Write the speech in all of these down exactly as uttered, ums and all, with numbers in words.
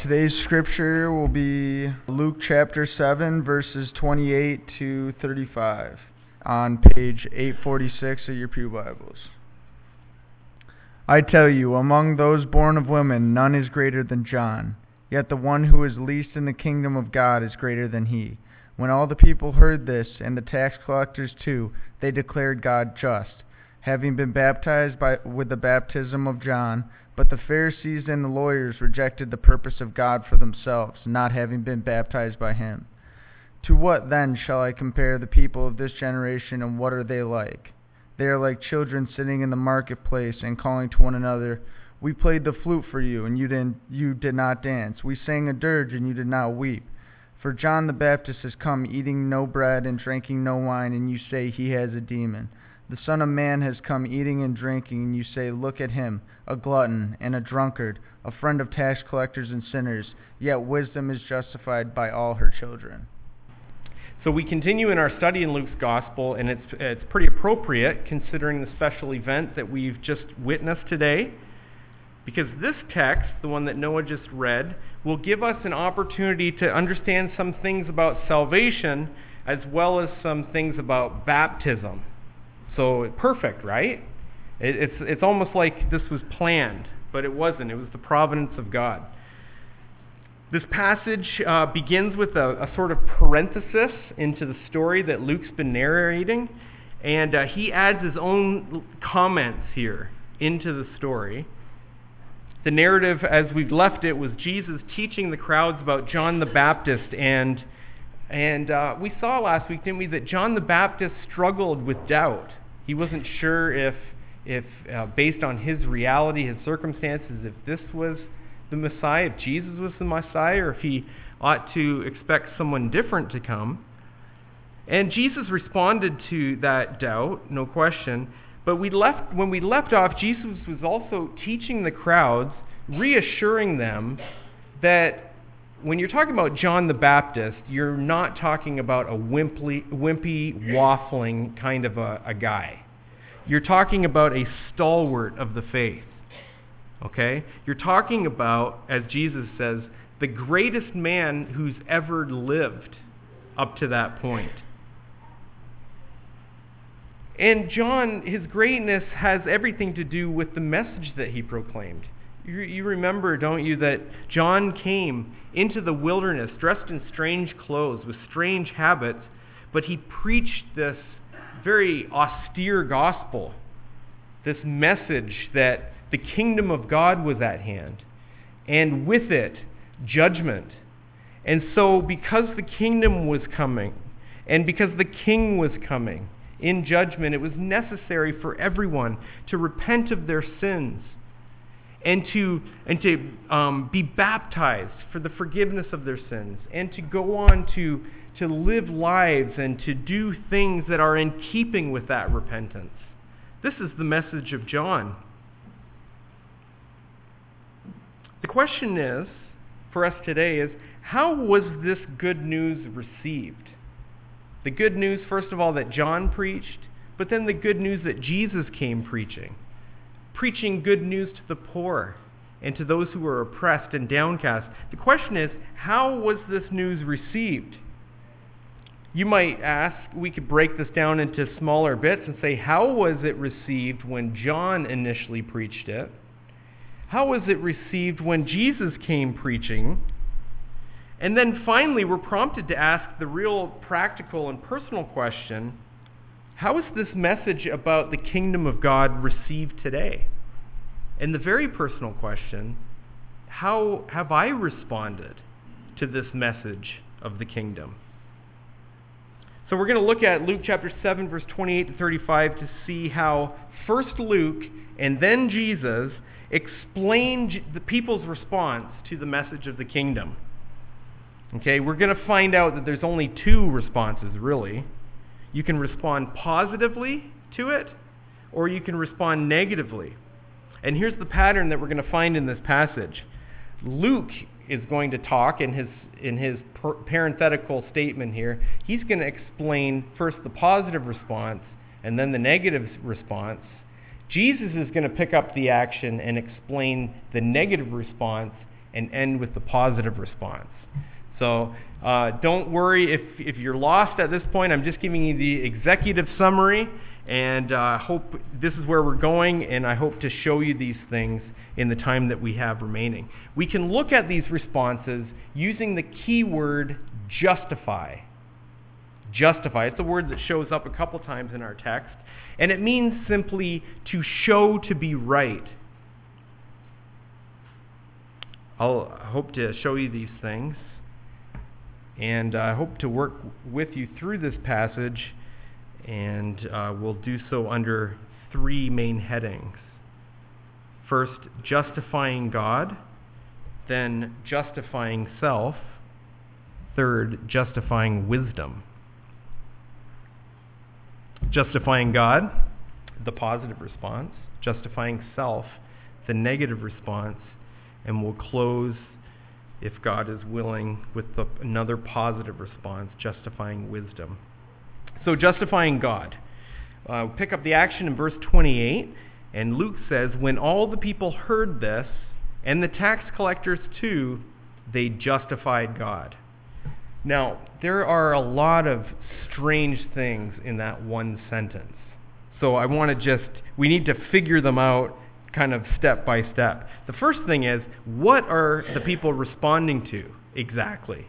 today's scripture will be Luke chapter seven, verses twenty-eight to thirty-five, on page eight forty-six of your pew Bibles. I tell you, among those born of women, none is greater than John. Yet the one who is least in the kingdom of God is greater than he. When all the people heard this, and the tax collectors too, they declared God just, having been baptized by with the baptism of John. But the Pharisees and the lawyers rejected the purpose of God for themselves, not having been baptized by him. To what then shall I compare the people of this generation, and what are they like? They are like children sitting in the marketplace and calling to one another, We played the flute for you, and you didn't, you did not dance. We sang a dirge, and you did not weep. For John the Baptist has come eating no bread and drinking no wine, and you say he has a demon. The Son of Man has come eating and drinking, and you say, Look at him, a glutton and a drunkard, a friend of tax collectors and sinners, yet wisdom is justified by all her children. So we continue in our study in Luke's Gospel, and it's it's pretty appropriate considering the special event that we've just witnessed today, because this text, the one that Noah just read, will give us an opportunity to understand some things about salvation as well as some things about baptism. So perfect, right? It, it's it's almost like this was planned, but it wasn't. It was the providence of God. This passage uh, begins with a, a sort of parenthesis into the story that Luke's been narrating, and uh, he adds his own comments here into the story. The narrative, as we've left it, was Jesus teaching the crowds about John the Baptist, and And uh, we saw last week, didn't we, that John the Baptist struggled with doubt. He wasn't sure if, if uh, based on his reality, his circumstances, if this was the Messiah, if Jesus was the Messiah, or if he ought to expect someone different to come. And Jesus responded to that doubt, no question. But we left when we left off, Jesus was also teaching the crowds, reassuring them that when you're talking about John the Baptist, you're not talking about a wimpy, wimpy waffling kind of a, a guy. You're talking about a stalwart of the faith, okay? You're talking about, as Jesus says, the greatest man who's ever lived up to that point. And John, his greatness has everything to do with the message that he proclaimed. You, you remember, don't you, that John came into the wilderness dressed in strange clothes with strange habits, but he preached this very austere gospel, this message that the kingdom of God was at hand, and with it, judgment. And so because the kingdom was coming, and because the king was coming in judgment, it was necessary for everyone to repent of their sins and to and to um, be baptized for the forgiveness of their sins, and to go on to, to live lives and to do things that are in keeping with that repentance. This is the message of John. The question is, for us today, is how was this good news received? The good news, first of all, that John preached, but then the good news that Jesus came preaching. Preaching good news to the poor and to those who were oppressed and downcast. The question is, how was this news received? You might ask, we could break this down into smaller bits and say, how was it received when John initially preached it? How was it received when Jesus came preaching? And then finally, we're prompted to ask the real practical and personal question, how is this message about the kingdom of God received today? And the very personal question, how have I responded to this message of the kingdom? So we're going to look at Luke chapter seven, verse twenty-eight to thirty-five to see how first Luke and then Jesus explain the people's response to the message of the kingdom. Okay, we're going to find out that there's only two responses, really. You can respond positively to it, or you can respond negatively. And here's the pattern that we're going to find in this passage. Luke is going to talk in his in his per- parenthetical statement here. He's going to explain first the positive response and then the negative response. Jesus is going to pick up the action and explain the negative response and end with the positive response. So uh, don't worry if, if you're lost at this point. I'm just giving you the executive summary, and I uh, hope this is where we're going, and I hope to show you these things in the time that we have remaining. We can look at these responses using the key word justify. Justify. It's a word that shows up a couple times in our text, and it means simply to show to be right. I'll hope to show you these things, and I hope to work with you through this passage, and uh, we'll do so under three main headings. First, justifying God, then justifying self, third, justifying wisdom. Justifying God, the positive response, justifying self, the negative response, and we'll close, if God is willing, with the, another positive response, justifying wisdom. So justifying God. Uh, pick up the action in verse twenty-eight, and Luke says, when all the people heard this, and the tax collectors too, they justified God. Now, there are a lot of strange things in that one sentence. So I want to just, we need to figure them out kind of step by step. The first thing is, what are the people responding to exactly?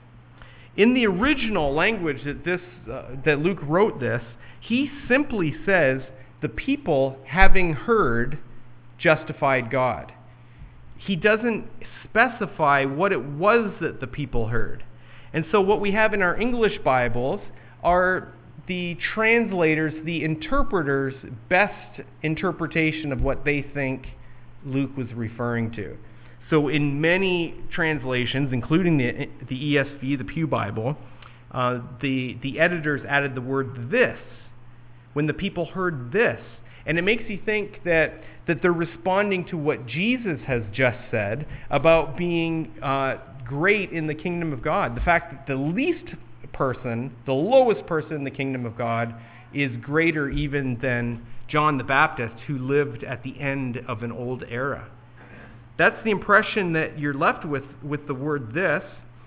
In the original language that this uh, that Luke wrote this, he simply says, the people, having heard, justified God. He doesn't specify what it was that the people heard. And so what we have in our English Bibles are the translators, the interpreters' best interpretation of what they think Luke was referring to. So in many translations, including the, the E S V, the Pew Bible, uh, the, the editors added the word this, when the people heard this. And it makes you think that, that they're responding to what Jesus has just said about being uh, great in the kingdom of God. The fact that the least person, the lowest person in the kingdom of God, is greater even than John the Baptist, who lived at the end of an old era. That's the impression that you're left with with the word this.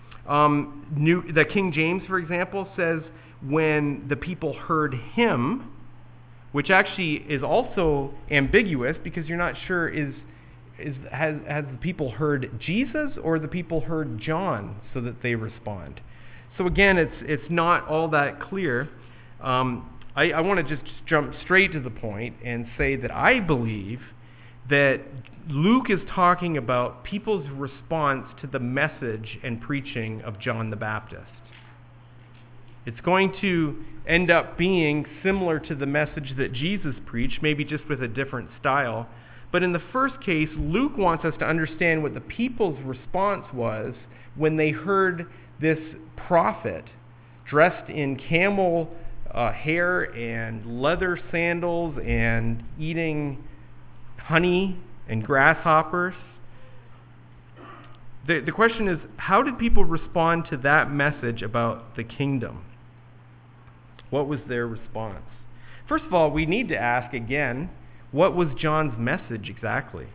Um, New, the King James, for example, says, when the people heard him, which actually is also ambiguous because you're not sure is is has has the people heard Jesus or the people heard John, so that they respond. So again, it's it's not all that clear. Um, I, I want to just jump straight to the point and say that I believe that Luke is talking about people's response to the message and preaching of John the Baptist. It's going to end up being similar to the message that Jesus preached, maybe just with a different style. But in the first case, Luke wants us to understand what the people's response was when they heard this prophet dressed in camel uh, hair and leather sandals and eating honey and grasshoppers. The, the question is, how did people respond to that message about the kingdom? What was their response? First of all, we need to ask again, what was John's message exactly?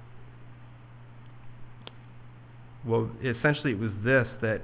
Well, essentially it was this, that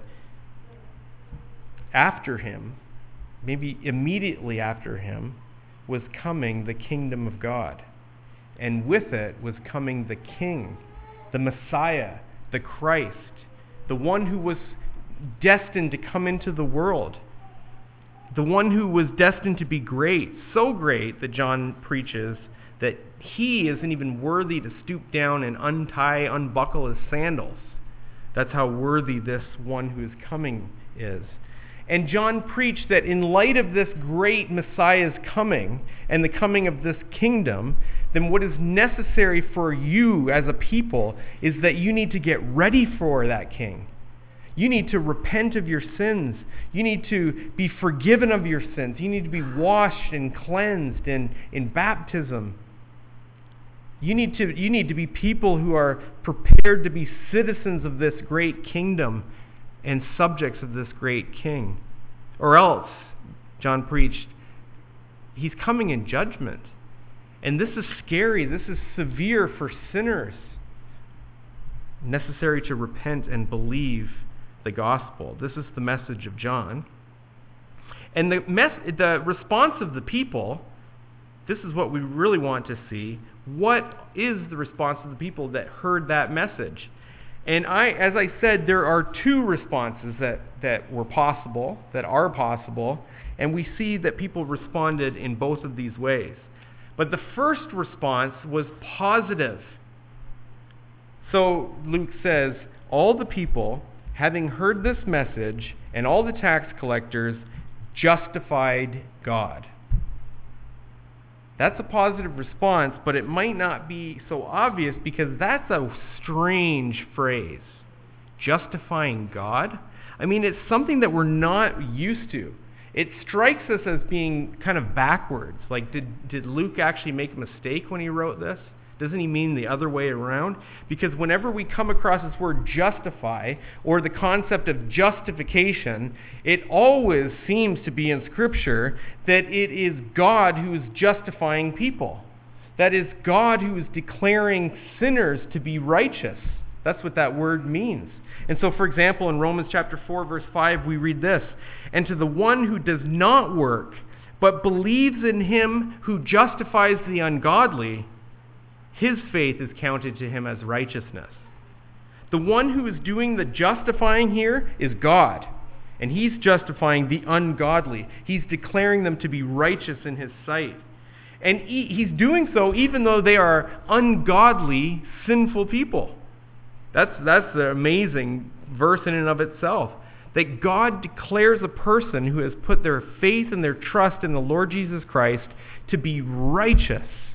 after him, maybe immediately after him, was coming the kingdom of God. And with it was coming the King, the Messiah, the Christ, the one who was destined to come into the world, the one who was destined to be great, so great that John preaches that he isn't even worthy to stoop down and untie, unbuckle his sandals. That's how worthy this one who is coming is. And John preached that in light of this great Messiah's coming and the coming of this kingdom, then what is necessary for you as a people is that you need to get ready for that king. You need to repent of your sins. You need to be forgiven of your sins. You need to be washed and cleansed in, in baptism. You need to, you need to be people who are prepared to be citizens of this great kingdom and subjects of this great king. Or else, John preached, he's coming in judgment. And this is scary. This is severe for sinners. necessary to repent and believe the gospel. This is the message of John. And the mess, the response of the people, this is what we really want to see. What is the response of the people that heard that message? And I, as I said, there are two responses that, that were possible, that are possible, and we see that people responded in both of these ways. But the first response was positive. So Luke says, all the people, having heard this message, and all the tax collectors justified God. That's a positive response, but it might not be so obvious because that's a strange phrase. Justifying God? I mean, it's something that we're not used to. It strikes us as being kind of backwards. Like, did, did Luke actually make a mistake when he wrote this? Doesn't he mean the other way around? Because whenever we come across this word justify, or the concept of justification, it always seems to be in Scripture that it is God who is justifying people. That is God who is declaring sinners to be righteous. That's what that word means. And so, for example, in Romans chapter four, verse five, we read this, "And to the one who does not work, but believes in him who justifies the ungodly, his faith is counted to him as righteousness." The one who is doing the justifying here is God, and he's justifying the ungodly. He's declaring them to be righteous in his sight. And he, he's doing so even though they are ungodly, sinful people. That's, that's the amazing verse in and of itself. That God declares a person who has put their faith and their trust in the Lord Jesus Christ to be righteous,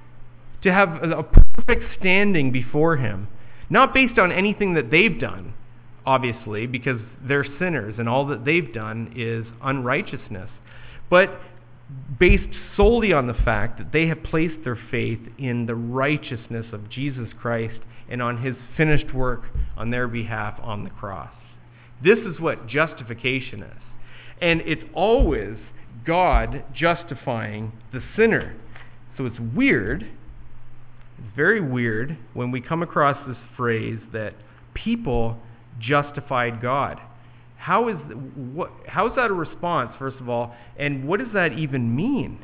to have a perfect standing before him, not based on anything that they've done, obviously, because they're sinners and all that they've done is unrighteousness, but based solely on the fact that they have placed their faith in the righteousness of Jesus Christ and on his finished work on their behalf on the cross. This is what justification is. And it's always God justifying the sinner. So it's weird, it's very weird when we come across this phrase that people justified God. How is what? How is that a response, first of all, and what does that even mean?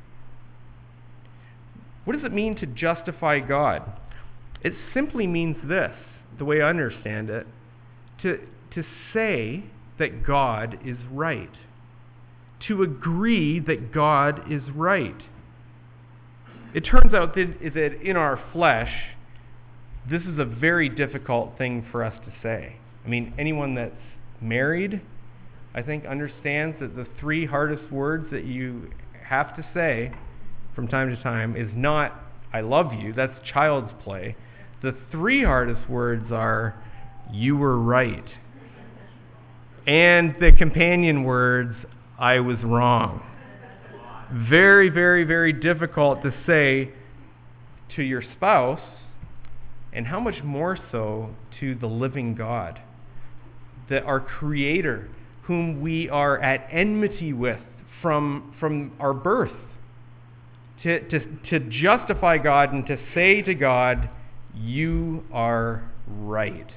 What does it mean to justify God? It simply means this, the way I understand it, to, to say that God is right, to agree that God is right. It turns out that, that in our flesh, this is a very difficult thing for us to say. I mean, anyone that's married, I think, understands that the three hardest words that you have to say from time to time is not, "I love you." That's child's play. The three hardest words are, "You were right." And the companion words, "I was wrong." Very, very, very difficult to say to your spouse, and how much more so to the living God, that our Creator, whom we are at enmity with from, from our birth. To, to, to justify God and to say to God, "You are right."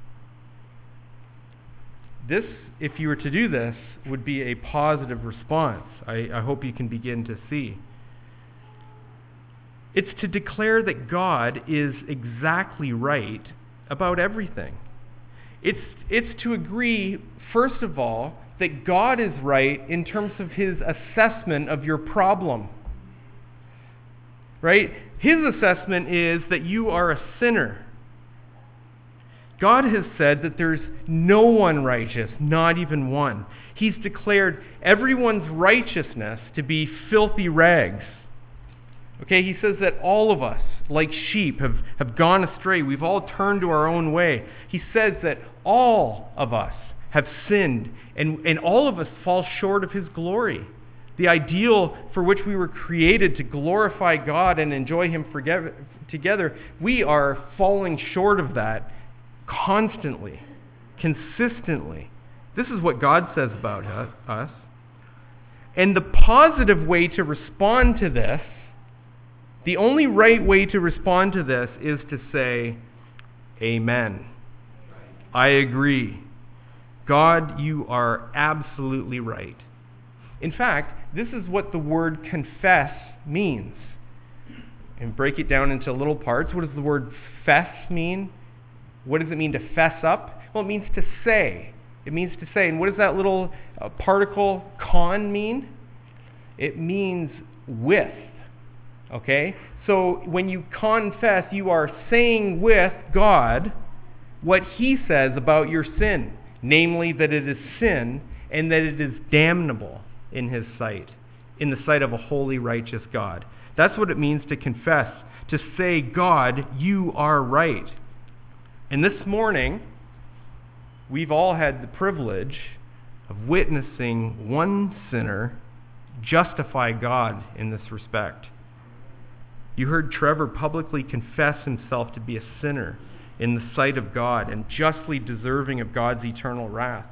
This, if you were to do this, would be a positive response. I, I hope you can begin to see. It's to declare that God is exactly right about everything. It's, it's to agree, first of all, that God is right in terms of his assessment of your problem. Right? His assessment is that you are a sinner. God has said that there's no one righteous, not even one. He's declared everyone's righteousness to be filthy rags. Okay, he says that all of us, like sheep, have, have gone astray. We've all turned to our own way. He says that all of us have sinned, and, and all of us fall short of his glory. The ideal for which we were created to glorify God and enjoy him forget, together, we are falling short of that constantly, consistently. This is what God says about us. And the positive way to respond to this, the only right way to respond to this is to say, Amen. I agree. God, you are absolutely right. In fact, this is what the word confess means. And break it down into little parts. What does the word fess mean? What does it mean to fess up? Well, it means to say. It means to say. And what does that little uh, particle con mean? It means with. Okay? So when you confess, you are saying with God what he says about your sin. Namely, that it is sin and that it is damnable in his sight, in the sight of a holy, righteous God. That's what it means to confess, to say, God, you are right. And this morning, we've all had the privilege of witnessing one sinner justify God in this respect. You heard Trevor publicly confess himself to be a sinner in the sight of God and justly deserving of God's eternal wrath.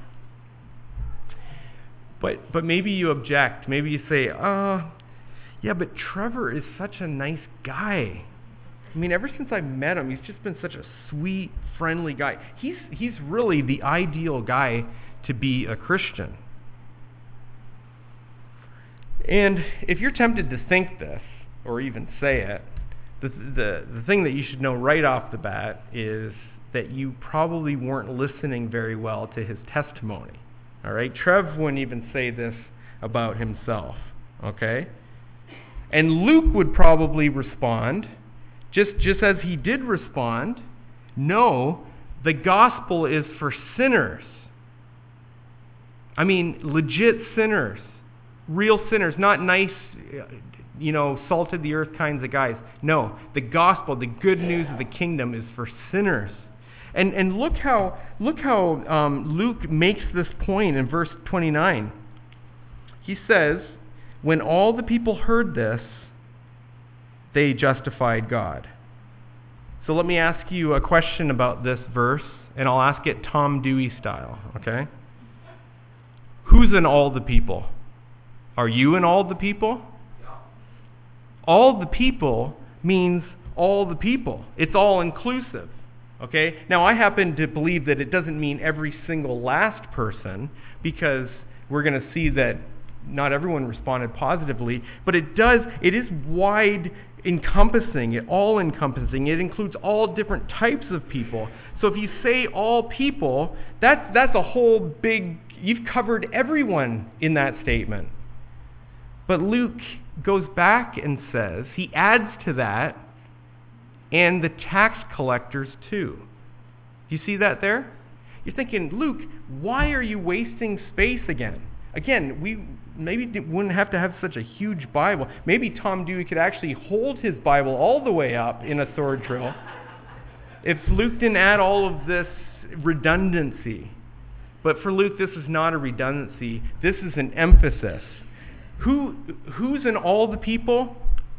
But but maybe you object. Maybe you say, uh, yeah, but Trevor is such a nice guy. I mean, ever since I met him, he's just been such a sweet, friendly guy. He's he's really the ideal guy to be a Christian. And if you're tempted to think this, or even say it, the the, the thing that you should know right off the bat is that you probably weren't listening very well to his testimony. All right? Trev wouldn't even say this about himself. Okay? And Luke would probably respond, just, just as he did respond, no, the gospel is for sinners. I mean, legit sinners. Real sinners, not nice, you know, salted the earth kinds of guys. No, the gospel, the good news of the kingdom is for sinners. And and look how look how um, Luke makes this point in verse twenty-nine. He says, when all the people heard this, they justified God. So let me ask you a question about this verse, and I'll ask it Tom Dewey style, okay? Who's in all the people? Are you in all the people? Yeah. All the people means all the people. It's all inclusive. Okay? Now, I happen to believe that it doesn't mean every single last person, because we're going to see that not everyone responded positively, but it does, it is wide encompassing, it all encompassing. It includes all different types of people. So if you say all people, that's that's a whole big, you've covered everyone in that statement. But Luke goes back and says, he adds to that, and the tax collectors too. You see that there? You're thinking, Luke, why are you wasting space again? Again, we maybe wouldn't have to have such a huge Bible. Maybe Tom Dewey could actually hold his Bible all the way up in a sword drill if Luke didn't add all of this redundancy. But for Luke, this is not a redundancy. This is an emphasis. Who, who's in all the people?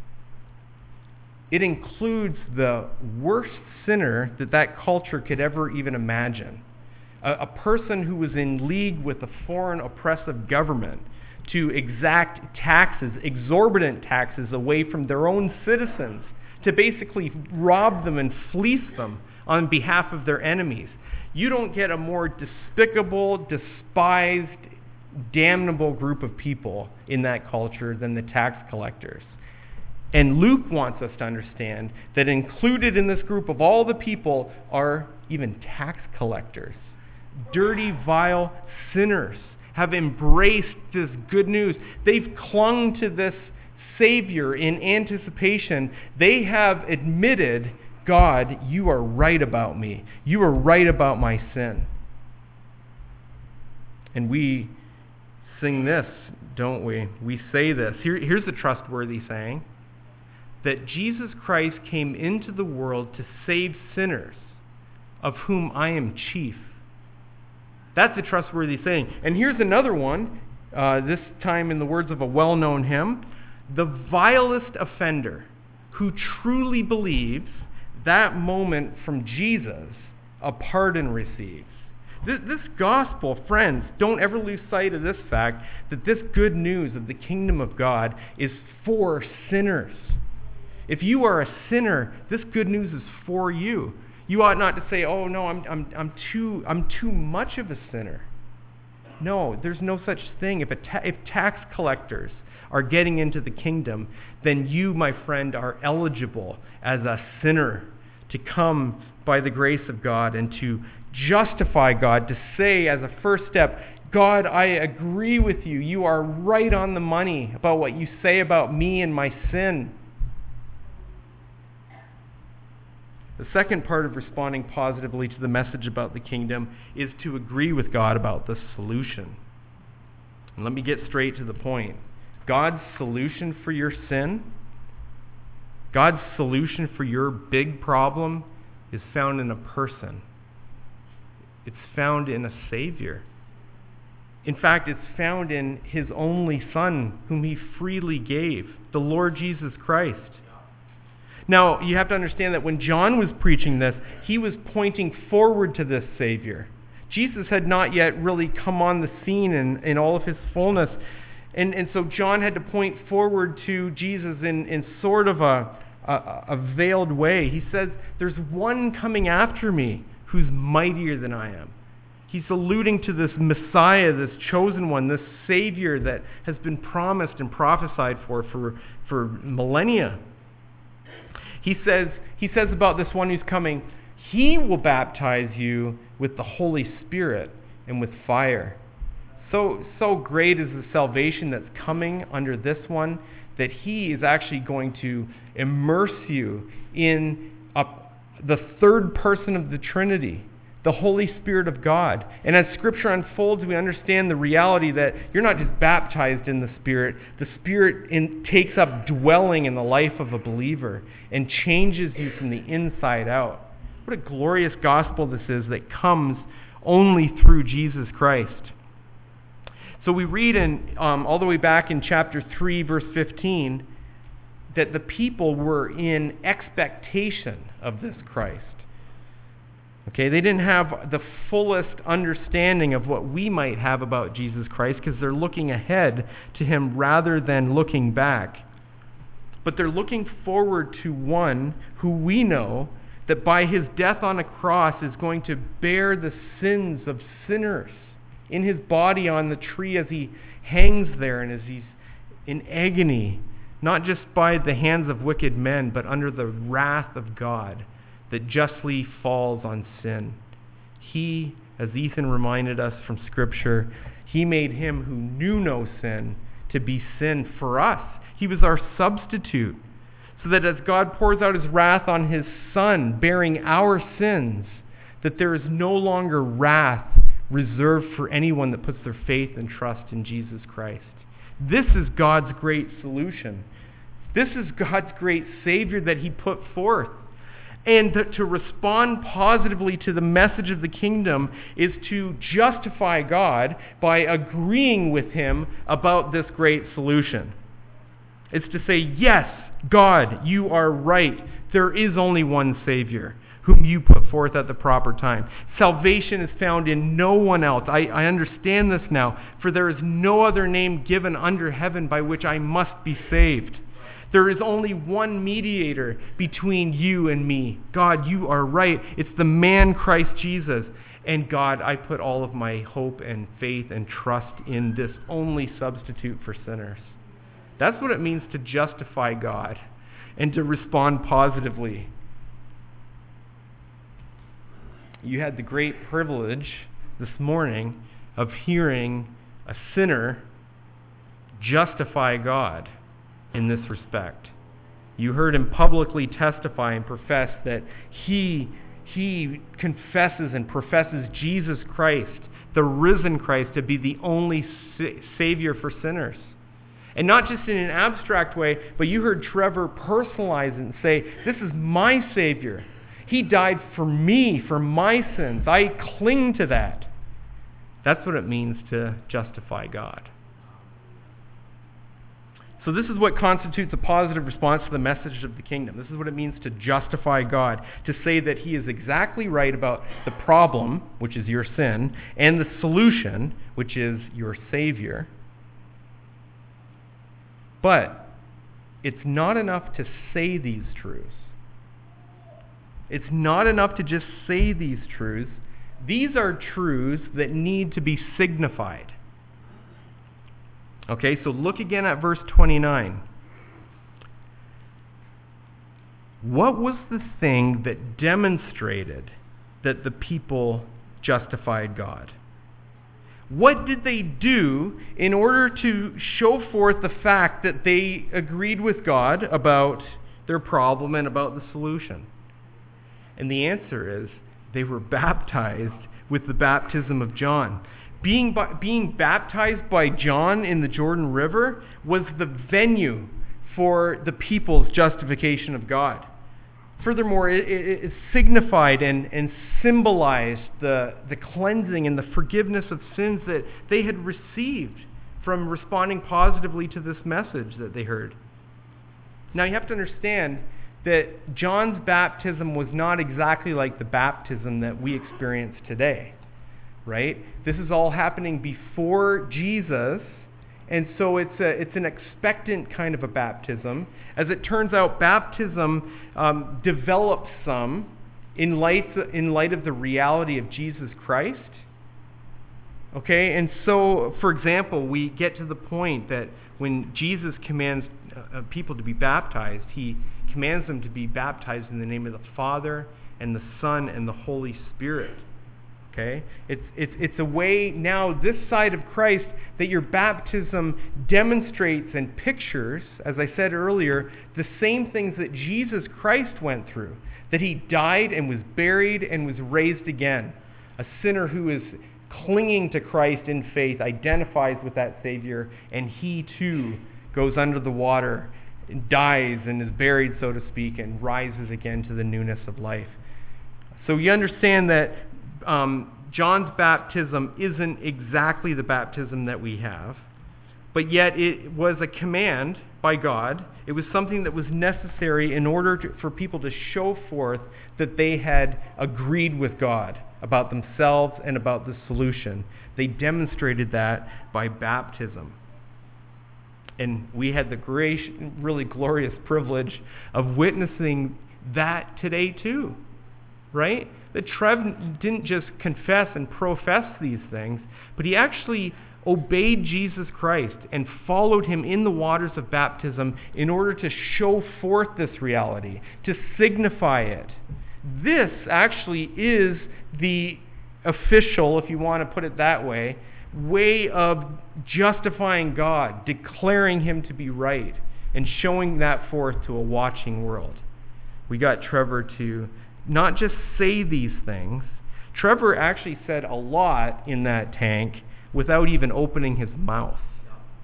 It includes the worst sinner that that culture could ever even imagine. A, a person who was in league with a foreign oppressive government to exact taxes, exorbitant taxes away from their own citizens, to basically rob them and fleece them on behalf of their enemies. You don't get a more despicable, despised, damnable group of people in that culture than the tax collectors. And Luke wants us to understand that included in this group of all the people are even tax collectors. Dirty, vile sinners have embraced this good news. They've clung to this Savior in anticipation. They have admitted, God, you are right about me. You are right about my sin. And we sing this, don't we? We say this. Here, here's a trustworthy saying. That Jesus Christ came into the world to save sinners, of whom I am chief. That's a trustworthy saying. And here's another one, uh, this time in the words of a well-known hymn. The vilest offender who truly believes that moment from Jesus, a pardon receives. This, this gospel, friends, don't ever lose sight of this fact that this good news of the kingdom of God is for sinners. If you are a sinner, this good news is for you. You ought not to say, oh no, I'm, I'm, I'm, too, I'm too much of a sinner. No, there's no such thing. If, a ta- if tax collectors are getting into the kingdom, then you, my friend, are eligible as a sinner to come by the grace of God and to justify God, to say as a first step, God, I agree with you. You are right on the money about what you say about me and my sin. The second part of responding positively to the message about the kingdom is to agree with God about the solution. And let me get straight to the point. God's solution for your sin, God's solution for your big problem is found in a person. It's found in a Savior. In fact, it's found in his only Son, whom he freely gave, the Lord Jesus Christ. Now, you have to understand that when John was preaching this, he was pointing forward to this Savior. Jesus had not yet really come on the scene in, in all of his fullness. And, and so John had to point forward to Jesus in, in sort of a, a, a veiled way. He says, there's one coming after me who's mightier than I am. He's alluding to this Messiah, this chosen one, this Savior that has been promised and prophesied for for, for millennia. He says, he says about this one who's coming, he will baptize you with the Holy Spirit and with fire. So, so great is the salvation that's coming under this one that he is actually going to immerse you in a, the third person of the Trinity, the Holy Spirit of God. And as Scripture unfolds, we understand the reality that you're not just baptized in the Spirit. The Spirit in, takes up dwelling in the life of a believer and changes you from the inside out. What a glorious gospel this is that comes only through Jesus Christ. So we read in um, all the way back in chapter three, verse fifteen, that the people were in expectation of this Christ. Okay, they didn't have the fullest understanding of what we might have about Jesus Christ because they're looking ahead to him rather than looking back. But they're looking forward to one who we know that by his death on a cross is going to bear the sins of sinners in his body on the tree as he hangs there and as he's in agony, not just by the hands of wicked men, but under the wrath of God that justly falls on sin. He, as Ethan reminded us from Scripture, he made him who knew no sin to be sin for us. He was our substitute, so that as God pours out his wrath on his Son, bearing our sins, that there is no longer wrath reserved for anyone that puts their faith and trust in Jesus Christ. This is God's great solution. This is God's great Savior that he put forth. And to, to respond positively to the message of the kingdom is to justify God by agreeing with him about this great solution. It's to say, yes, God, you are right. There is only one Savior whom you put forth at the proper time. Salvation is found in no one else. I, I understand this now. For there is no other name given under heaven by which I must be saved. There is only one mediator between you and me. God, you are right. It's the man Christ Jesus. And God, I put all of my hope and faith and trust in this only substitute for sinners. That's what it means to justify God and to respond positively. You had the great privilege this morning of hearing a sinner justify God in this respect. You heard him publicly testify and profess that he, he confesses and professes Jesus Christ, the risen Christ, to be the only sa- Savior for sinners. And not just in an abstract way, but you heard Trevor personalize it and say, this is my Savior. He died for me, for my sins. I cling to that. That's what it means to justify God. So this is what constitutes a positive response to the message of the kingdom. This is what it means to justify God, to say that he is exactly right about the problem, which is your sin, and the solution, which is your Savior. But it's not enough to say these truths. It's not enough to just say these truths. These are truths that need to be signified. Okay, so look again at verse twenty-nine. What was the thing that demonstrated that the people justified God? What did they do in order to show forth the fact that they agreed with God about their problem and about the solution? And the answer is they were baptized with the baptism of John. Being, being baptized by John in the Jordan River was the venue for the people's justification of God. Furthermore, it, it, it signified and, and symbolized the, the cleansing and the forgiveness of sins that they had received from responding positively to this message that they heard. Now, you have to understand that John's baptism was not exactly like the baptism that we experience today, right? This is all happening before Jesus. And so it's a, it's an expectant kind of a baptism. As it turns out, baptism um, develops some in light, in light of the reality of Jesus Christ. Okay, and so, for example, we get to the point that when Jesus commands uh, people to be baptized, he commands them to be baptized in the name of the Father and the Son and the Holy Spirit. Okay? It's, it's, it's a way now, this side of Christ, that your baptism demonstrates and pictures, as I said earlier, the same things that Jesus Christ went through. That he died and was buried and was raised again. A sinner who is clinging to Christ in faith identifies with that Savior, and he too goes under the water, and dies and is buried, so to speak, and rises again to the newness of life. So you understand that Um, John's baptism isn't exactly the baptism that we have, but yet it was a command by God. It was something that was necessary in order to, for people to show forth that they had agreed with God about themselves and about the solution. They demonstrated that by baptism. And we had the great, really glorious privilege of witnessing that today too, right? That Trev didn't just confess and profess these things, but he actually obeyed Jesus Christ and followed him in the waters of baptism in order to show forth this reality, to signify it. This actually is the official, if you want to put it that way, way of justifying God, declaring him to be right, and showing that forth to a watching world. We got Trevor to not just say these things. Trevor actually said a lot in that tank without even opening his mouth.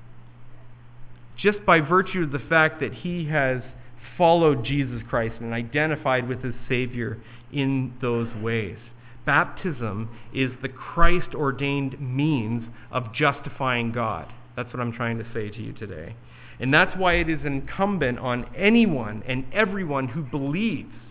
Just by virtue of the fact that he has followed Jesus Christ and identified with his Savior in those ways. Baptism is the Christ-ordained means of justifying God. That's what I'm trying to say to you today. And that's why it is incumbent on anyone and everyone who believes,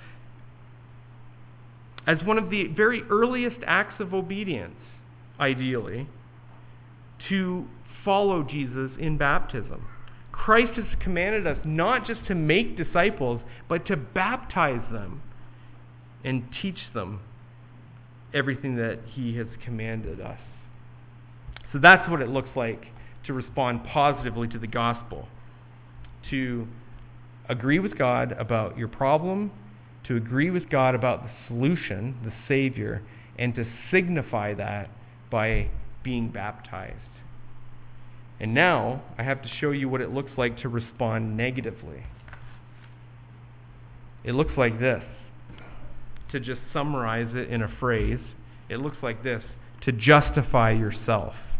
as one of the very earliest acts of obedience, ideally, to follow Jesus in baptism. Christ has commanded us not just to make disciples, but to baptize them and teach them everything that he has commanded us. So that's what it looks like to respond positively to the gospel. To agree with God about your problem, to agree with God about the solution, the Savior, and to signify that by being baptized. And now I have to show you what it looks like to respond negatively. It looks like this. To just summarize it in a phrase, it looks like this: to justify yourself.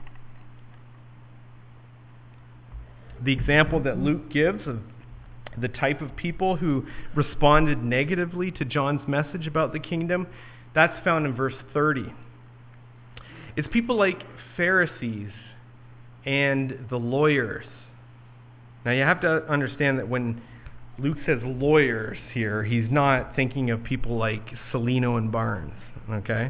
The example that Luke gives of the type of people who responded negatively to John's message about the kingdom, that's found in verse thirty. It's people like Pharisees and the lawyers. Now you have to understand that when Luke says lawyers here, he's not thinking of people like Salino and Barnes, okay?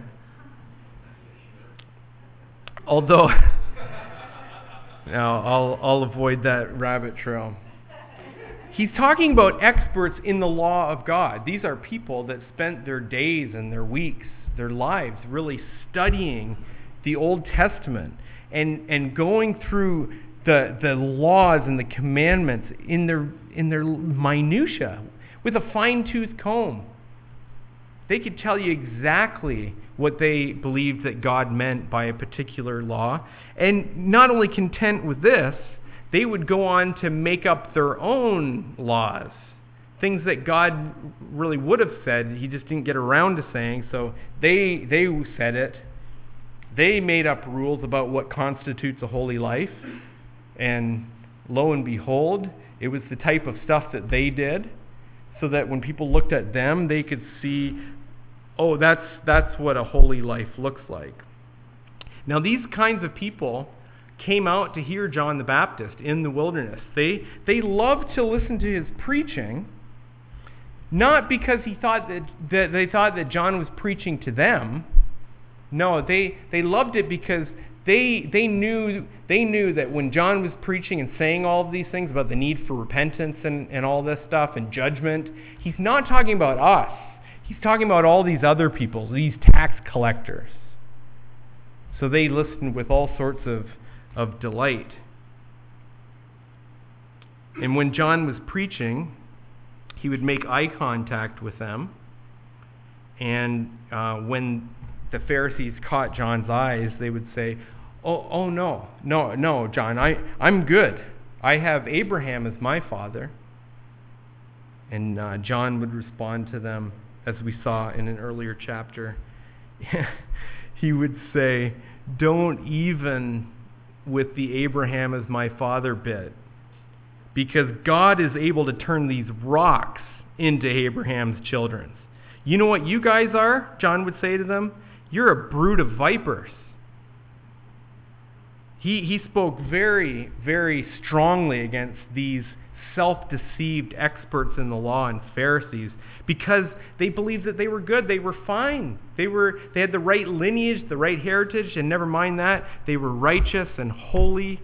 Although, now I'll, I'll avoid that rabbit trail. he's talking about experts in the law of God. These are people that spent their days and their weeks, their lives, really studying the Old Testament and, and going through the the laws and the commandments in their in their minutia with a fine-tooth comb. They could tell you exactly what they believed that God meant by a particular law. And not only content with this, they would go on to make up their own laws. Things that God really would have said, he just didn't get around to saying, so they they said it. They made up rules about what constitutes a holy life. And lo and behold, it was the type of stuff that they did, so that when people looked at them, they could see, oh, that's that's what a holy life looks like. Now, these kinds of people came out to hear John the Baptist in the wilderness. They they loved to listen to his preaching, not because he thought that, that they thought that John was preaching to them. No, they they loved it because they they knew they knew that when John was preaching and saying all of these things about the need for repentance and, and all this stuff and judgment, he's not talking about us. He's talking about all these other people, these tax collectors. So they listened with all sorts of, of delight. And when John was preaching, he would make eye contact with them. And uh, when the Pharisees caught John's eyes, they would say, oh, oh no, no, no, John, I, I'm good. I have Abraham as my father. And uh, John would respond to them, as we saw in an earlier chapter. He would say, don't even with the Abraham as my father bit, because God is able to turn these rocks into Abraham's children. You know what you guys are? John would say to them. You're a brood of vipers. He, he spoke very, very strongly against these self-deceived experts in the law and Pharisees because they believed that they were good. They were fine. They were they had the right lineage, the right heritage, and never mind that, they were righteous and holy.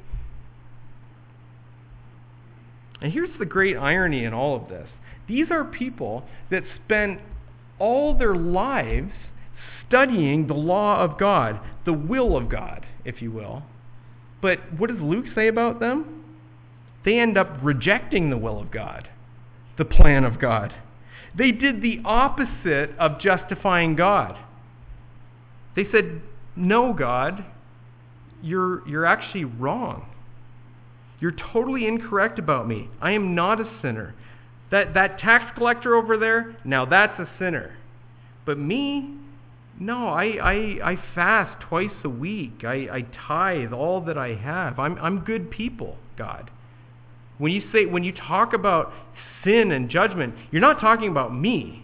And here's the great irony in all of this. These are people that spent all their lives studying the law of God, the will of God, if you will. But what does Luke say about them? They end up rejecting the will of God, the plan of God. They did the opposite of justifying God. They said, no, God, you're, you're actually wrong. You're totally incorrect about me. I am not a sinner. That, that tax collector over there, now that's a sinner. But me, no, I, I, I fast twice a week. I, I tithe all that I have. I'm, I'm good people, God. When you say, when you talk about sin and judgment, you're not talking about me.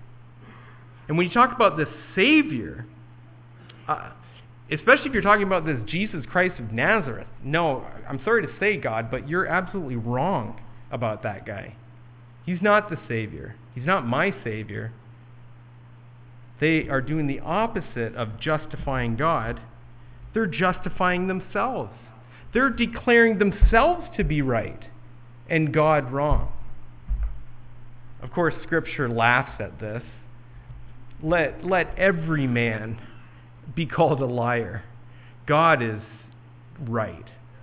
And when you talk about the Savior, uh, especially if you're talking about this Jesus Christ of Nazareth, no, I'm sorry to say, God, but you're absolutely wrong about that guy. He's not the Savior. He's not my Savior. They are doing the opposite of justifying God. They're justifying themselves. They're declaring themselves to be right and God wrong. Of course, Scripture laughs at this. Let, let every man be called a liar. God is right.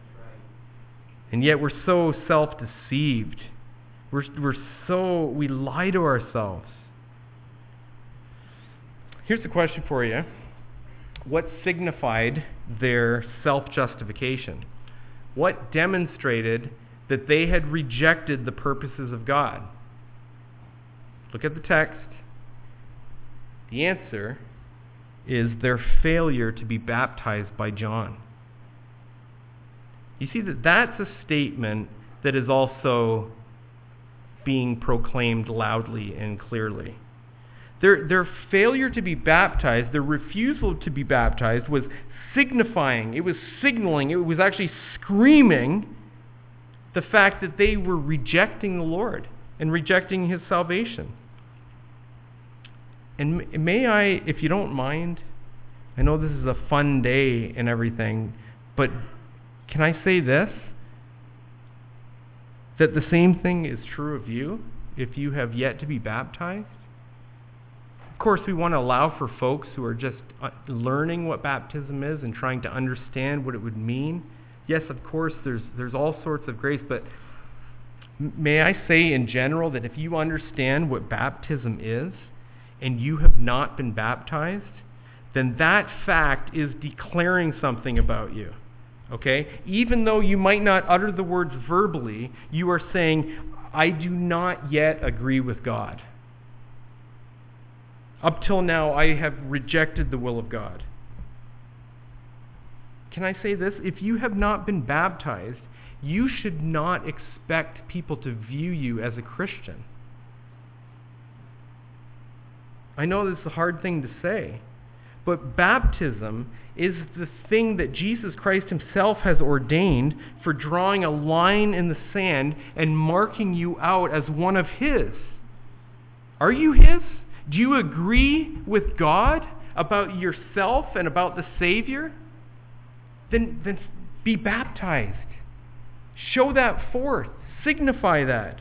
And yet we're so self-deceived. We're, we're so, we lie to ourselves. Here's the question for you. What signified their self-justification? What demonstrated that they had rejected the purposes of God? Look at the text. The answer is their failure to be baptized by John. You see that that's a statement that is also being proclaimed loudly and clearly. Their, their failure to be baptized, their refusal to be baptized was signifying, it was signaling, it was actually screaming the fact that they were rejecting the Lord and rejecting His salvation. And may I, if you don't mind, I know this is a fun day and everything, but can I say this? that the same thing is true of you if you have yet to be baptized? Of course, we want to allow for folks who are just learning what baptism is and trying to understand what it would mean. Yes, of course, there's there's all sorts of grace, but may I say in general that if you understand what baptism is and you have not been baptized, then that fact is declaring something about you. Okay? Even though you might not utter the words verbally, you are saying, I do not yet agree with God. Up till now, I have rejected the will of God. Can I say this? If you have not been baptized, you should not expect people to view you as a Christian. I know this is a hard thing to say, but baptism is the thing that Jesus Christ himself has ordained for drawing a line in the sand and marking you out as one of his. Are you his? Do you agree with God about yourself and about the Savior? Then, then be baptized. Show that forth. Signify that.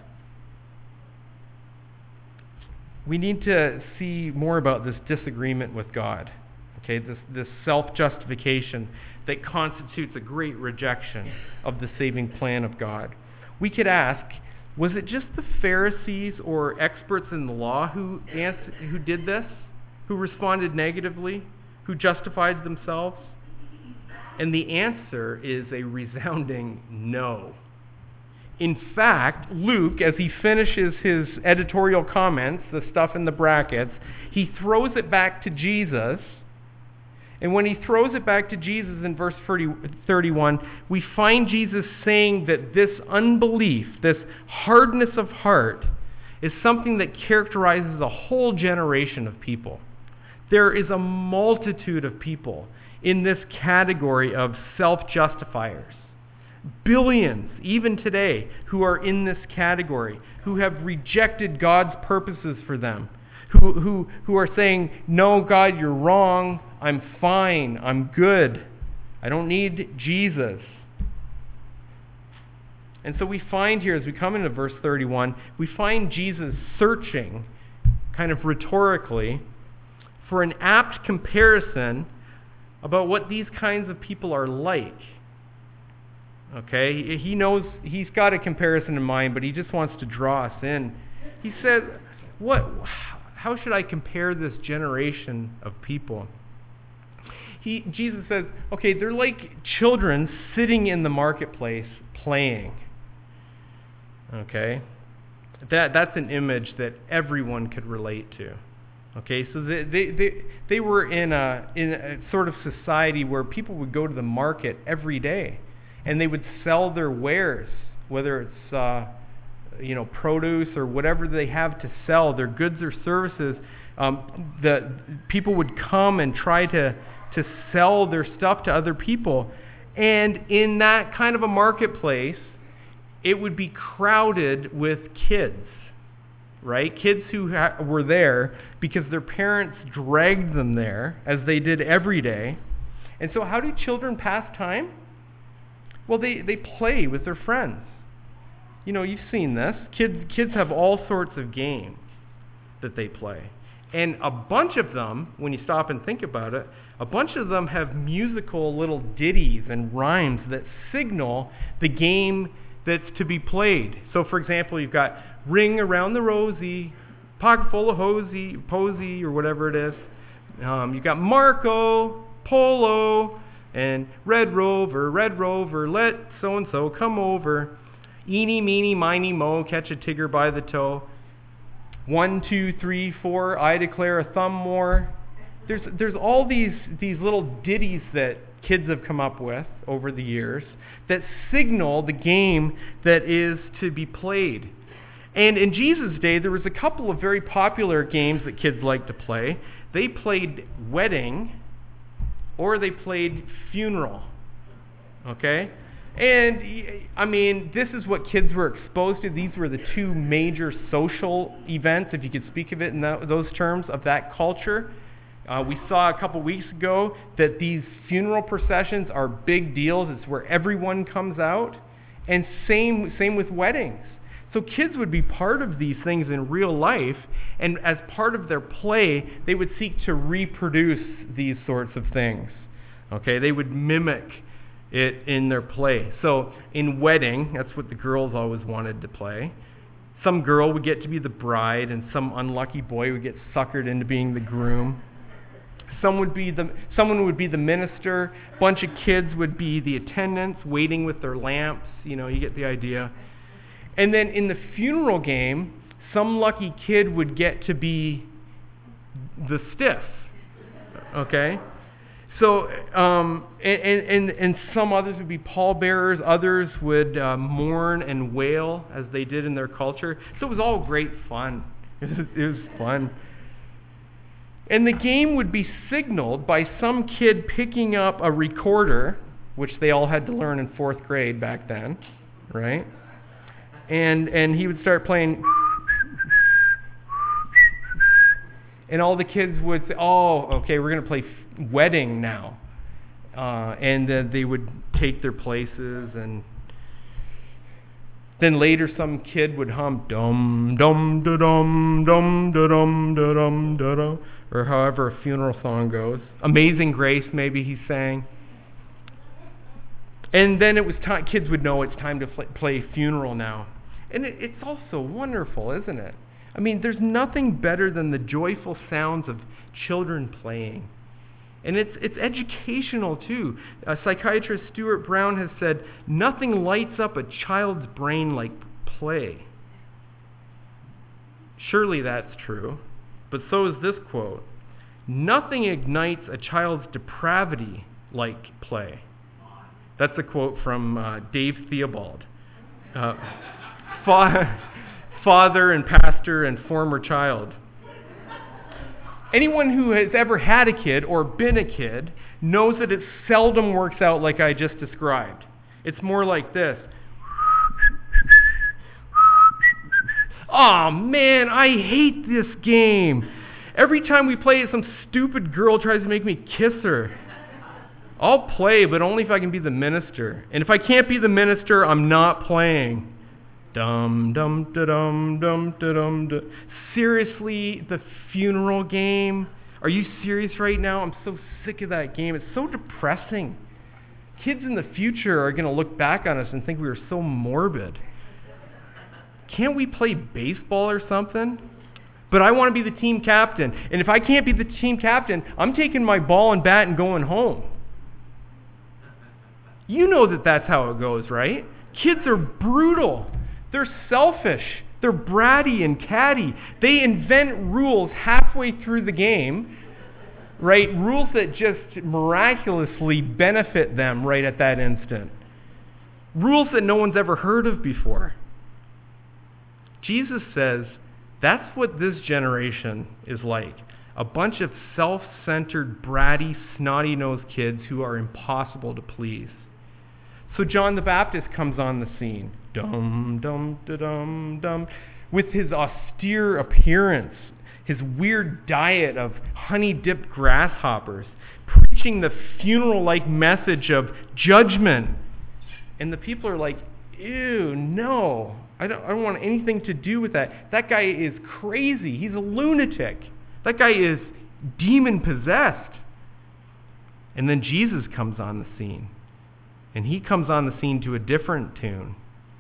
We need to see more about this disagreement with God. Okay, this, this self-justification that constitutes a great rejection of the saving plan of God. We could ask, was it just the Pharisees or experts in the law who answered, who did this, who responded negatively, who justified themselves? And the answer is a resounding no. In fact, Luke, as he finishes his editorial comments, the stuff in the brackets, he throws it back to Jesus. And when he throws it back to Jesus in verse thirty-one, we find Jesus saying that this unbelief, this hardness of heart, is something that characterizes a whole generation of people. There is a multitude of people in this category of self-justifiers. Billions, even today, who are in this category, who have rejected God's purposes for them, who, who, who are saying, no, God, you're wrong, I'm fine, I'm good, I don't need Jesus. And so we find here, as we come into verse thirty-one, we find Jesus searching, kind of rhetorically, for an apt comparison about what these kinds of people are like. Okay, he knows, he's got a comparison in mind, but he just wants to draw us in. He says, "What? How should I compare this generation of people?" He, Jesus says, okay, they're like children sitting in the marketplace playing. Okay, that that's an image that everyone could relate to. Okay, so they they they, they were in a in a sort of society where people would go to the market every day, and they would sell their wares, whether it's uh, you know produce or whatever they have to sell, their goods or services. Um, the people would come and try to to sell their stuff to other people, and in that kind of a marketplace, it would be crowded with kids. Right? Kids who ha- were there because their parents dragged them there, as they did every day. And so how do children pass time? Well, they, they play with their friends. You know, you've seen this. Kids, kids have all sorts of games that they play. And a bunch of them, when you stop and think about it, a bunch of them have musical little ditties and rhymes that signal the game that's to be played. So, for example, you've got Ring Around the Rosie, Pocket Full of Hosey, Posey, or whatever it is. Um, you've got Marco, Polo, and Red Rover, Red Rover, let so-and-so come over. Eeny, meeny, miny, mo, catch a tigger by the toe. One, two, three, four, I declare a thumb more. There's there's all these these little ditties that kids have come up with over the years that signal the game that is to be played. And in Jesus' day, there was a couple of very popular games that kids liked to play. They played wedding, or they played funeral. Okay? And, I mean, this is what kids were exposed to. These were the two major social events, if you could speak of it in that, those terms, of that culture. Uh, we saw a couple weeks ago that these funeral processions are big deals. It's where everyone comes out. And same, same with weddings. So kids would be part of these things in real life, and as part of their play, they would seek to reproduce these sorts of things. Okay, they would mimic it in their play. So in wedding, that's what the girls always wanted to play. Some girl would get to be the bride, and some unlucky boy would get suckered into being the groom. Some would be the, someone would be the minister. A bunch of kids would be the attendants, waiting with their lamps. You know, you get the idea. And then in the funeral game, some lucky kid would get to be the stiff. Okay? So, um, and, and, and some others would be pallbearers. Others would uh, mourn and wail as they did in their culture. So it was all great fun. It was, it was fun. And the game would be signaled by some kid picking up a recorder, which they all had to learn in fourth grade back then, right? And and he would start playing, and all the kids would say, oh, okay, we're going to play f- wedding now. Uh, and uh, they would take their places, and then later some kid would hum dum dum da dum dum da dum da dum da dum, or however a funeral song goes. Amazing Grace, maybe he sang. And then it was time, kids would know it's time to fl- play funeral now. And it, it's also wonderful, isn't it? I mean, there's nothing better than the joyful sounds of children playing. And it's it's educational, too. Uh, psychiatrist Stuart Brown has said, nothing lights up a child's brain like play. Surely that's true. But so is this quote. Nothing ignites a child's depravity like play. That's a quote from uh, Dave Theobald, uh, fa- father and pastor and former child. Anyone who has ever had a kid or been a kid knows that it seldom works out like I just described. It's more like this. Oh man, I hate this game. Every time we play it, some stupid girl tries to make me kiss her. I'll play, but only if I can be the minister. And if I can't be the minister, I'm not playing. Dum dum da dum dum da dum da. Seriously, the funeral game? Are you serious right now? I'm so sick of that game. It's so depressing. Kids in the future are going to look back on us and think we were so morbid. Can't we play baseball or something? But I want to be the team captain. And if I can't be the team captain, I'm taking my ball and bat and going home. You know that that's how it goes, right? Kids are brutal. They're selfish. They're bratty and catty. They invent rules halfway through the game, right? Rules that just miraculously benefit them right at that instant. Rules that no one's ever heard of before. Jesus says that's what this generation is like. A bunch of self-centered, bratty, snotty-nosed kids who are impossible to please. So John the Baptist comes on the scene, dum, dum, da, dum, dum, with his austere appearance, his weird diet of honey-dipped grasshoppers, preaching the funeral-like message of judgment. And the people are like, ew, no, I don't, I don't want anything to do with that. That guy is crazy. He's a lunatic. That guy is demon-possessed. And then Jesus comes on the scene. And he comes on the scene to a different tune.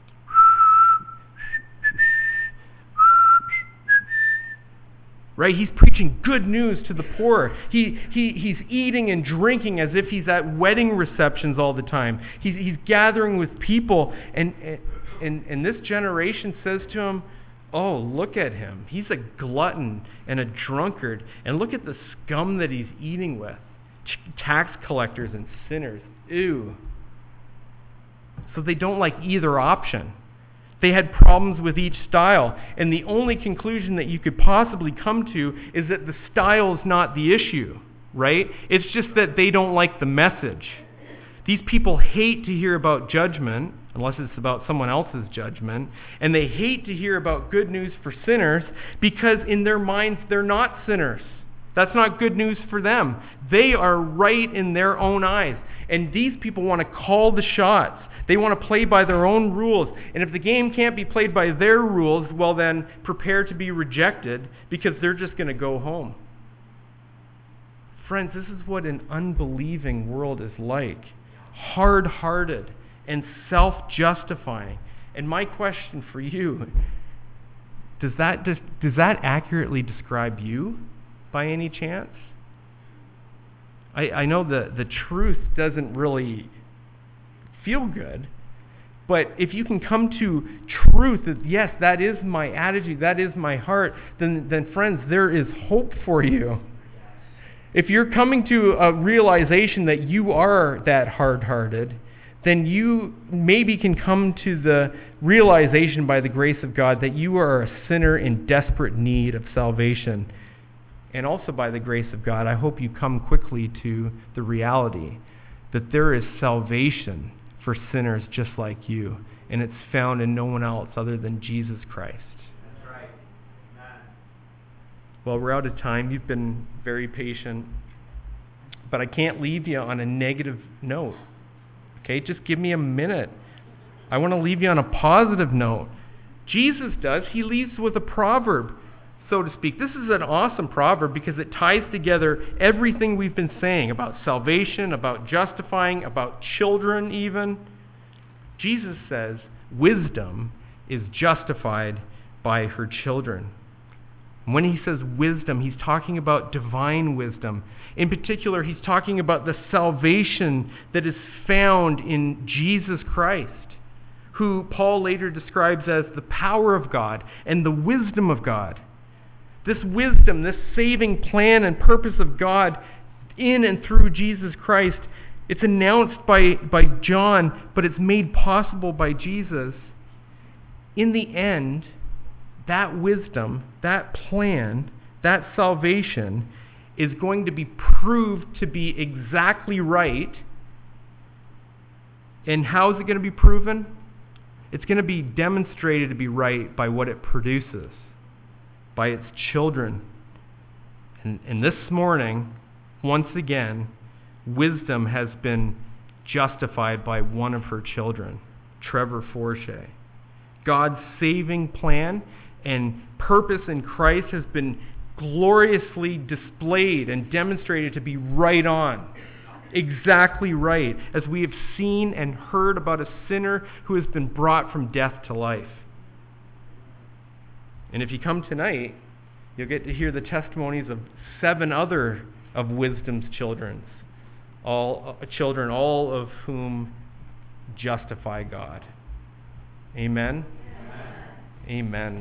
Right? He's preaching good news to the poor. He, he, he's eating and drinking as if he's at wedding receptions all the time. He's, he's gathering with people. And, and, and this generation says to him, oh, look at him. He's a glutton and a drunkard. And look at the scum that he's eating with. Tax collectors and sinners. Ew. So they don't like either option. They had problems with each style, and the only conclusion that you could possibly come to is that the style is not the issue, right? It's just that they don't like the message. These people hate to hear about judgment, unless it's about someone else's judgment, and they hate to hear about good news for sinners because in their minds they're not sinners. That's not good news for them. They are right in their own eyes. And these people want to call the shots. They want to play by their own rules. And if the game can't be played by their rules, well then prepare to be rejected because they're just going to go home. Friends, this is what an unbelieving world is like. Hard-hearted and self-justifying. And my question for you, does that does, does that accurately describe you by any chance? I, I know the, the truth doesn't really feel good, but if you can come to truth that, yes, that is my attitude, that is my heart, then, then friends, there is hope for you. If you're coming to a realization that you are that hard-hearted, then you maybe can come to the realization by the grace of God that you are a sinner in desperate need of salvation. And also by the grace of God, I hope you come quickly to the reality that there is salvation for sinners just like you, and it's found in no one else other than Jesus Christ. That's right. Amen. Well, we're out of time. You've been very patient, but I can't leave you on a negative note. Okay, just give me a minute. I want to leave you on a positive note. Jesus does. He leaves with a proverb, so to speak. This is an awesome proverb because it ties together everything we've been saying about salvation, about justifying, about children even. Jesus says, wisdom is justified by her children. When he says wisdom, he's talking about divine wisdom. In particular, he's talking about the salvation that is found in Jesus Christ, who Paul later describes as the power of God and the wisdom of God. This wisdom, this saving plan and purpose of God in and through Jesus Christ, it's announced by, by John, but it's made possible by Jesus. In the end, that wisdom, that plan, that salvation is going to be proved to be exactly right. And how is it going to be proven? It's going to be demonstrated to be right by what it produces, by its children. And, and this morning, once again, wisdom has been justified by one of her children, Trevor Forshea. God's saving plan and purpose in Christ has been gloriously displayed and demonstrated to be right on, exactly right, as we have seen and heard about a sinner who has been brought from death to life. And if you come tonight, you'll get to hear the testimonies of seven other of wisdom's children, all uh, children, all of whom justify God. Amen. Amen. Amen.